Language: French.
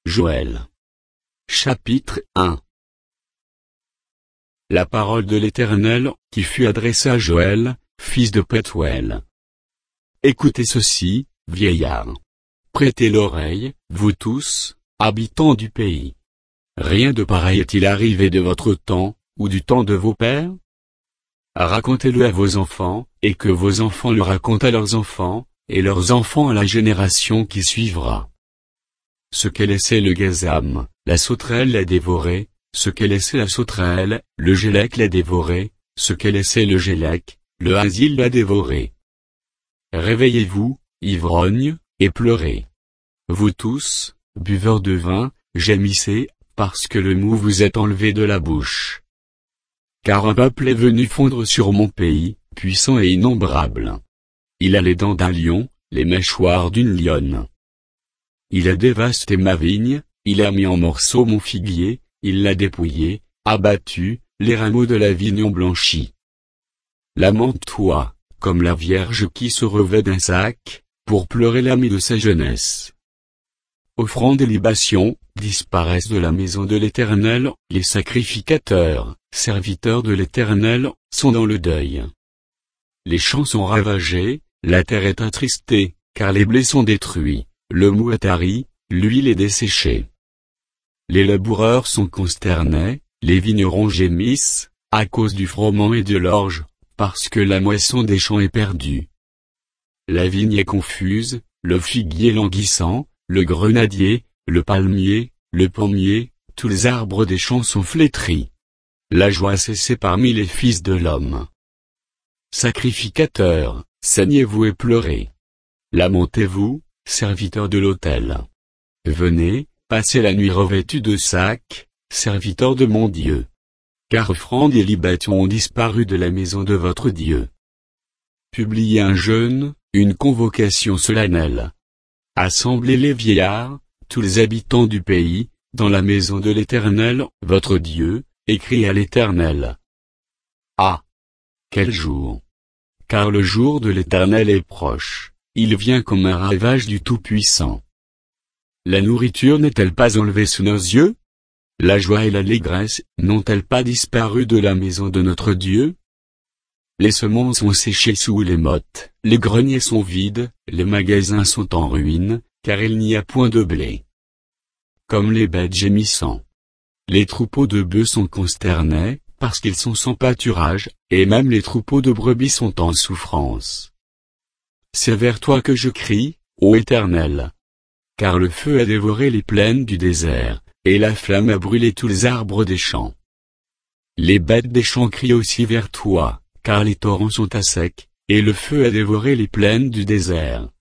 Joël. Chapitre 1. La parole de l'Éternel, qui fut adressée à Joël, fils de Pethuel. Écoutez ceci, vieillards. Prêtez l'oreille, vous tous, habitants du pays. Rien de pareil est-il arrivé de votre temps, ou du temps de vos pères? Racontez-le à vos enfants, et que vos enfants le racontent à leurs enfants, et leurs enfants à la génération qui suivra. Ce qu'est laissé le gazam, la sauterelle l'a dévoré, ce qu'est laissé la sauterelle, le gélec l'a dévoré, ce qu'est laissé le gélec, le asile l'a dévoré. Réveillez-vous, ivrognes, et pleurez. Vous tous, buveurs de vin, gémissez, parce que le mou vous est enlevé de la bouche. Car un peuple est venu fondre sur mon pays, puissant et innombrable. Il a les dents d'un lion, les mâchoires d'une lionne. Il a dévasté ma vigne, il a mis en morceaux mon figuier, il l'a dépouillé, abattu, les rameaux de la vigne ont blanchi. Lamente-toi, comme la vierge qui se revêt d'un sac, pour pleurer l'ami de sa jeunesse. Offrandes et libations, disparaissent de la maison de l'Éternel, les sacrificateurs, serviteurs de l'Éternel, sont dans le deuil. Les champs sont ravagés, la terre est attristée, car les blés sont détruits, le mou est tari, l'huile est desséchée. Les laboureurs sont consternés, les vignerons gémissent, à cause du froment et de l'orge, parce que la moisson des champs est perdue. La vigne est confuse, le figuier languissant, le grenadier, le palmier, le pommier, tous les arbres des champs sont flétris. La joie a cessé parmi les fils de l'homme. Sacrificateurs, saignez-vous et pleurez. Lamentez-vous, serviteurs de l'autel. Venez, passez la nuit revêtus de sacs, serviteurs de mon Dieu. Car offrandes et libations ont disparu de la maison de votre Dieu. Publiez un jeûne, une convocation solennelle. Assemblez les vieillards, tous les habitants du pays, dans la maison de l'Éternel, votre Dieu, et criez à l'Éternel. Ah! Quel jour! Car le jour de l'Éternel est proche, il vient comme un ravage du Tout-Puissant. La nourriture n'est-elle pas enlevée sous nos yeux? La joie et l'allégresse n'ont-elles pas disparu de la maison de notre Dieu? Les semences sont séchées sous les mottes, les greniers sont vides, les magasins sont en ruine, car il n'y a point de blé. Comme les bêtes gémissant. Les troupeaux de bœufs sont consternés, parce qu'ils sont sans pâturage, et même les troupeaux de brebis sont en souffrance. C'est vers toi que je crie, ô Éternel. Car le feu a dévoré les plaines du désert, et la flamme a brûlé tous les arbres des champs. Les bêtes des champs crient aussi vers toi, car les torrents sont à sec, et le feu a dévoré les plaines du désert.